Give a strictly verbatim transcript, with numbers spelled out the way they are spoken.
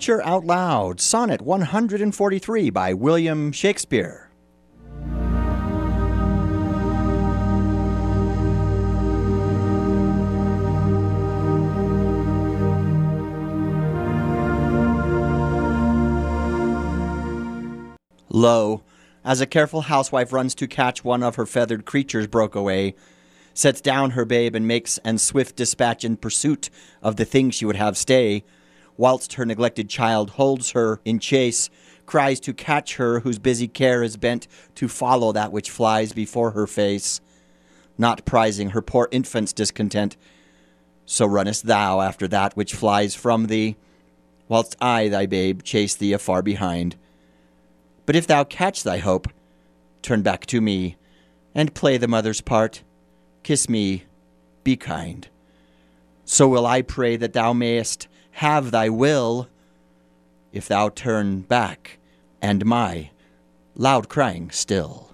Preacher Out Loud, Sonnet one hundred forty-three by William Shakespeare. Lo, as a careful housewife runs to catch one of her feathered creatures broke away, sets down her babe and makes an swift dispatch in pursuit of the thing she would have stay, whilst her neglected child holds her in chase, cries to catch her whose busy care is bent to follow that which flies before her face, not prizing her poor infant's discontent. So runnest thou after that which flies from thee, whilst I, thy babe, chase thee afar behind. But if thou catch thy hope, turn back to me, and play the mother's part. Kiss me, be kind. So will I pray that thou mayest have thy will, if thou turn back, and my loud crying still.